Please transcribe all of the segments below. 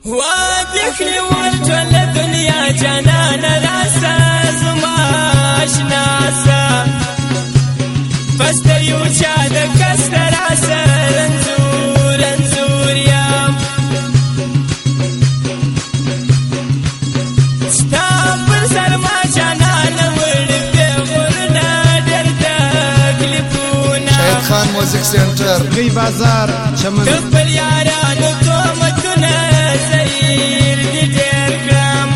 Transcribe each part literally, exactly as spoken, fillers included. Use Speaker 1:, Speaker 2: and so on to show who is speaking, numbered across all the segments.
Speaker 1: وادخلي ورجل الدنيا جنان راسا زماش ناسا فاستريو شادك كستراسا رنزور رنزور يام ستابر سرما جنان ورد غرنا دردك لبونا
Speaker 2: شهید خان موزیک سنتر
Speaker 3: گی بازار چمن
Speaker 1: تقبل یاران تومتنا زير دي تركم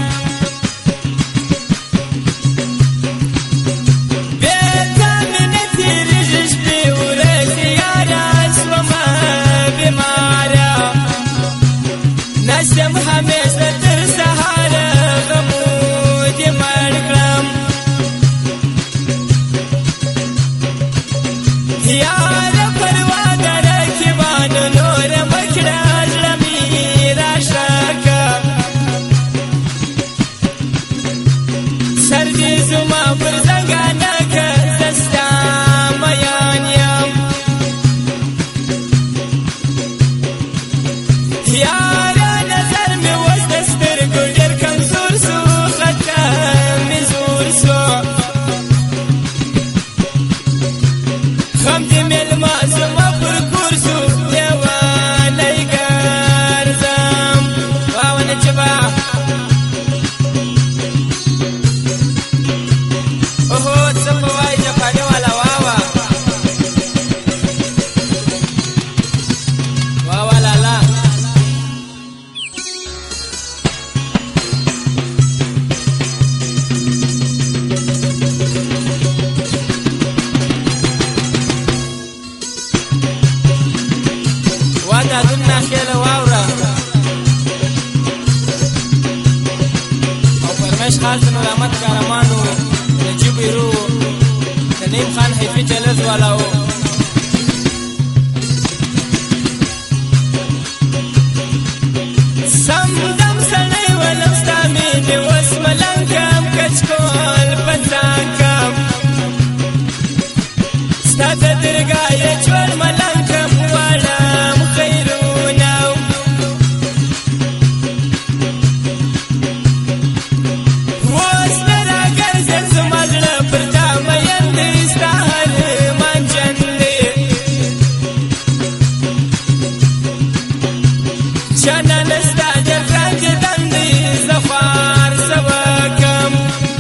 Speaker 1: بيتا من ترجش بي ورسي ياراس وما بمارا نسم حميس ترسهارا غمودي مركم يارا فروانا ركبان نور مكراج لميرا شاكا سردي زما برزنگانك زستا ميان يم يارا نظر مي وستستر قدر كمزور سو خطا مزور سو خمدي ملما زما پر کورسو دیوانه ګرځم واونه چبا اوه څه وای جپاني والا واوا واوا لا لا وانا دنا خيل واورا او فرمش خالد نور احمد کارمانو نجيب يرو تنيم خان حيفي جلز والاو سمدم سني ولمستامي واسم لنكم كشكول فتاكم ستاد درقاية جول ملنكم ولا مخيرونا واسنرا قرزن زمجل بردام يندي استهر من جندي شانا نستاجر رنج دندي زفار سواكم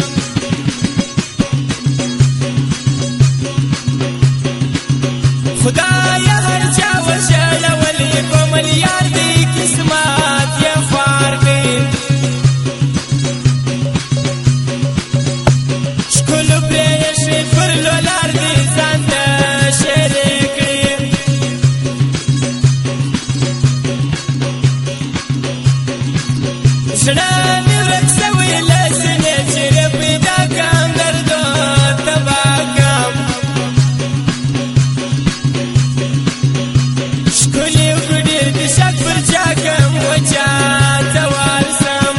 Speaker 1: خدایا هر چا وشل ولی کومل یار دی قسمت یا فار دی شکل پریش فرلو لار دی زند شریکی شنانی رکسوی لسنی چیر پیدا کم دردو تباکم شكولي وقدر بشك برجاكم وجات والسم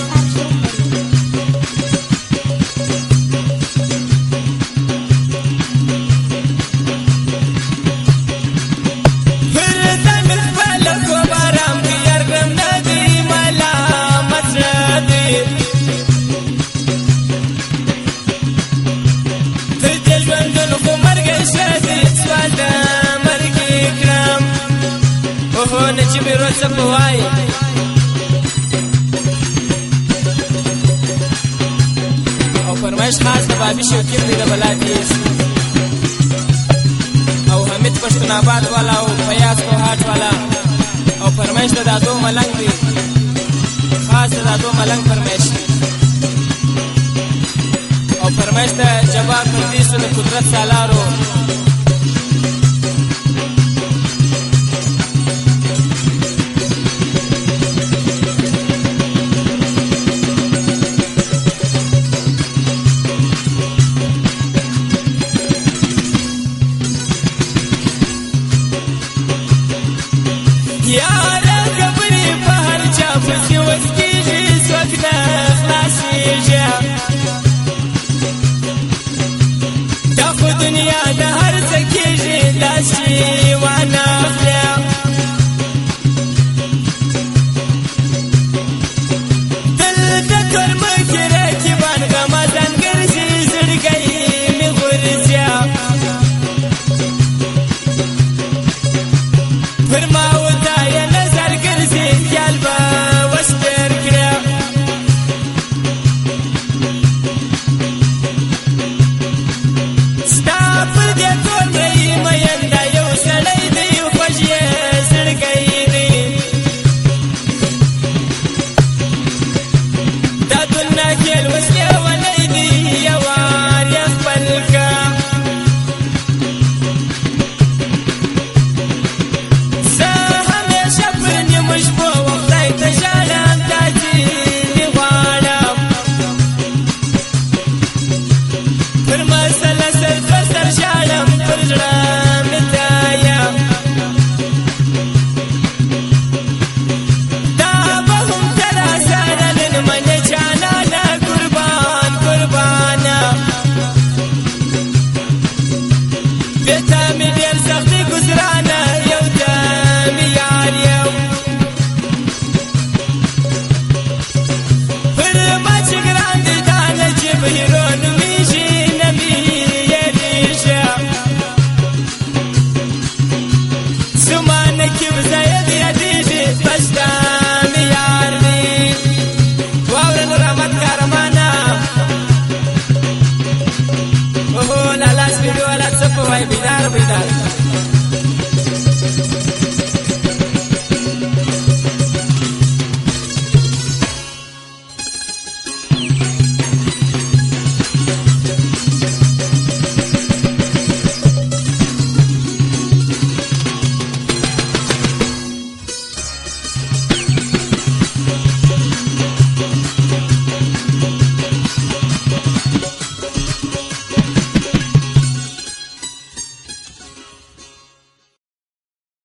Speaker 1: فردن مخبلك وبرام بيرغم نادي ملامت نادي ترجل وندن خمرق شادي سوادا مرقي كرام اوه نجيب روزة بواي او فرمایش خاص د بابي شوکیر دی د بلادیس او حمید پښتون آباد والا او فیاض کوهات والا او فرمایش د دادو ملنګ دی خاص د دادو ملنګ فرمایش او فرمایش د جبار پردیسو د قدرت سالارو